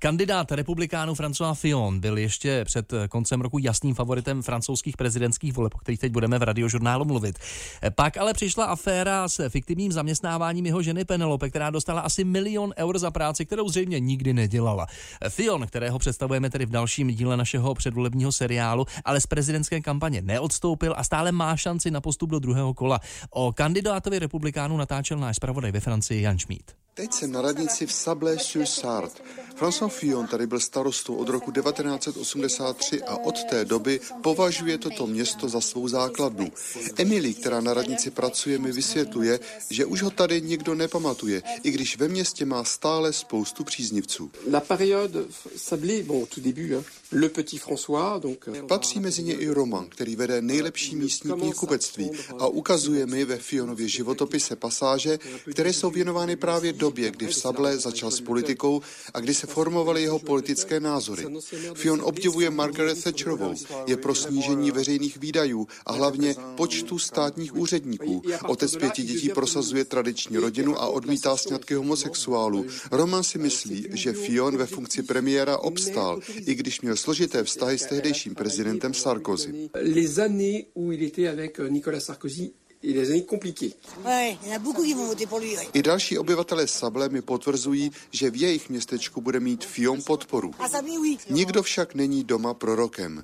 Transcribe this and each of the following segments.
Kandidát republikánů François Fillon byl ještě před koncem roku jasným favoritem francouzských prezidentských voleb, o kterých teď budeme v Radiožurnálu mluvit. Pak ale přišla aféra s fiktivním zaměstnáváním jeho ženy Penelope, která dostala asi 1 000 000 eur za práci, kterou zřejmě nikdy nedělala. Fillon, kterého představujeme tedy v dalším díle našeho předvolebního seriálu, ale z prezidentské kampaně neodstoupil a stále má šanci na postup do druhého kola. O kandidátovi republikánů natáčel náš zpravodaj ve Francii Jan Šmíd. Teď jsem na radnici v Sablé-sur-Sarthe. François Fillon tady byl starostou od roku 1983 a od té doby považuje toto město za svou základnu. Emily, která na radnici pracuje, mi vysvětluje, že už ho tady nikdo nepamatuje, i když ve městě má stále spoustu příznivců. La période Sablé, bon, au tout début, le petit François, donc... Patří mezi ně i Roman, který vede nejlepší místní knihkupectví a ukazuje mi ve Fillonově životopise pasáže, které jsou věnovány právě době, kdy v Sablé začal s politikou a kdy se formovaly jeho politické názory. Fillon obdivuje Margaret Thatcherovou, je pro snížení veřejných výdajů a hlavně počtu státních úředníků. Otec 5 dětí prosazuje tradiční rodinu a odmítá sňatky homosexuálů. Roman si myslí, že Fillon ve funkci premiéra obstál, i když měl složité vztahy s tehdejším prezidentem Sarkozy. Les années où il était avec Nicolas Sarkozy, I další obyvatelé Sablé mi potvrzují, že v jejich městečku bude mít Fillon podporu. Nikdo však není doma prorokem.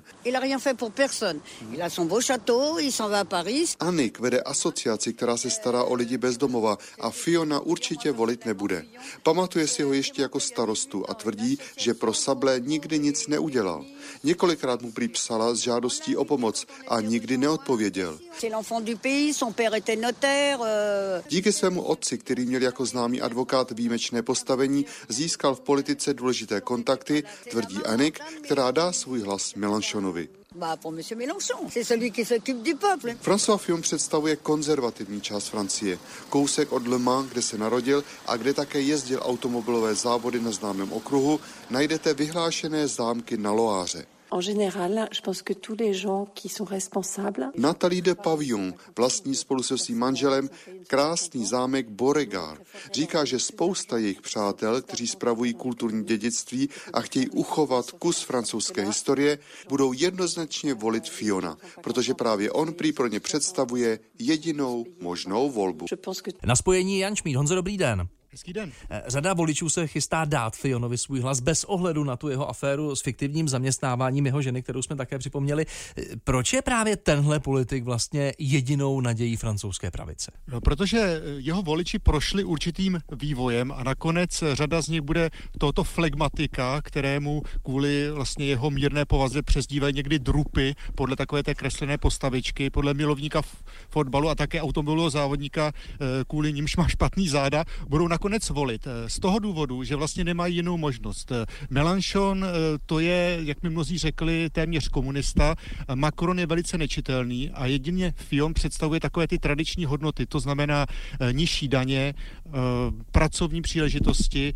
Annick vede asociaci, která se stará o lidi bez domova a Fillona určitě volit nebude. Pamatuje si ho ještě jako starostu a tvrdí, že pro Sablé nikdy nic neudělal. Několikrát mu prý psala s žádostí o pomoc a nikdy neodpověděl. Díky svému otci, který měl jako známý advokát výjimečné postavení, získal v politice důležité kontakty, tvrdí Annick, která dá svůj hlas Mélenchonovi. François Fillon představuje konzervativní část Francie, kousek od Le Mans, kde se narodil a kde také jezdil automobilové závody na známém okruhu, najdete vyhlášené zámky na Loáře. En général, je pense que tous les gens qui sont responsables. Nathalie de Pavillon vlastní spolu se svým manželem krásný zámek Beauregard. Říká, že spousta jejich přátel, kteří spravují kulturní dědictví a chtějí uchovat kus francouzské historie, budou jednoznačně volit Fillona, protože právě on prý pro ně představuje jedinou možnou volbu. Na spojení Jan Šmíd. Honzo, dobrý den. Hezký den. Řada voličů se chystá dát Fillonovi svůj hlas bez ohledu na tu jeho aféru s fiktivním zaměstnáváním jeho ženy, kterou jsme také připomněli. Proč je právě tenhle politik vlastně jedinou nadějí francouzské pravice? No, protože jeho voliči prošli určitým vývojem a nakonec řada z nich bude tohoto flegmatika, kterému kvůli vlastně jeho mírné povaze přezdívají někdy drupy, podle takové té kreslené postavičky, podle milovníka fotbalu a také automobilového závodníka, kvůli nímž má špatný záda, budou nakonec volit. Z toho důvodu, že vlastně nemají jinou možnost. Mélenchon, to je, jak mi mnozí řekli, téměř komunista. Macron je velice nečitelný a jedině Fillon představuje takové ty tradiční hodnoty, to znamená nižší daně, pracovní příležitosti,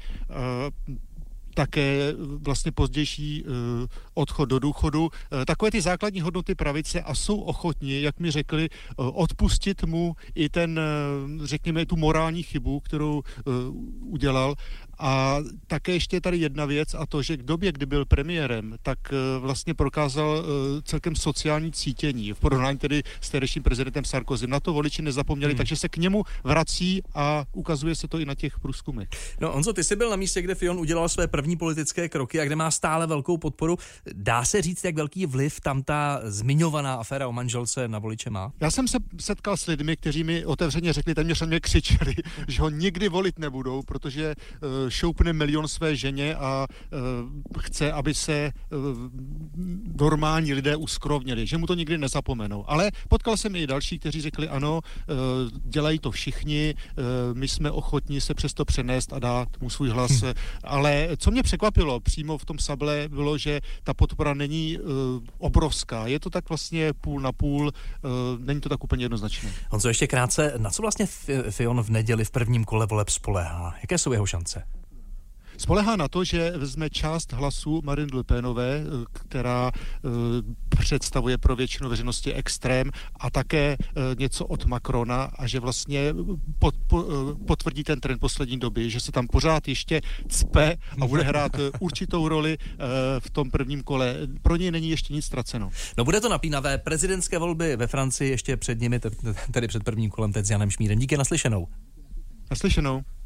také vlastně pozdější odchod do důchodu, takové ty základní hodnoty pravice a jsou ochotni, jak mi řekli, odpustit mu i ten, řekněme, tu morální chybu, kterou udělal. A také ještě tady jedna věc a to, že k době, kdy byl premiérem, tak vlastně prokázal celkem sociální cítění v porovnání tedy s tehdejším prezidentem Sarkozym. Na to voliči nezapomněli, takže se k němu vrací a ukazuje se to i na těch průzkumech. No Honzo, ty jsi byl na místě, kde Fillon udělal své první politické kroky a kde má stále velkou podporu. Dá se říct, jak velký vliv tam ta zmiňovaná aféra o manželce na voliče má? Já jsem se setkal s lidmi, kteří mi otevřeně řekli, téměř na mě křičeli, že ho nikdy volit nebudou, protože šoupne 1 000 000 své ženě a chce, aby se normální lidé uskrovnili, že mu to nikdy nezapomenou. Ale potkal jsem i další, kteří řekli ano, dělají to všichni, my jsme ochotni se přesto přenést a dát mu svůj hlas. Ale co mě překvapilo přímo v tom Sablé bylo, že ta podpora není obrovská. Je to tak vlastně půl na půl, není to tak úplně jednoznačné. Honzo, ještě krátce, na co vlastně Fillon v neděli v prvním kole voleb spoléhá? Jaké jsou jeho šance? Spolehá na to, že vezme část hlasů Marine Le Penové, která představuje pro většinu veřejnosti extrém, a také něco od Macrona, a že vlastně potvrdí ten trend poslední doby, že se tam pořád ještě cpe a bude hrát určitou roli v tom prvním kole. Pro něj není ještě nic ztraceno. No, bude to napínavé. Prezidentské volby ve Francii ještě před nimi, tedy před prvním kolem, teď s Janem Šmídem. Díky, naslyšenou. Naslyšenou.